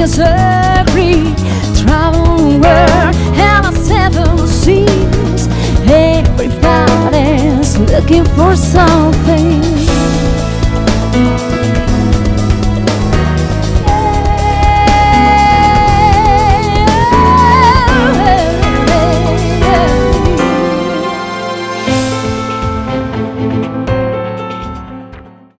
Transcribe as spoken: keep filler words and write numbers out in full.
disagree. Travel the world and the seven seas. Everybody's looking for something.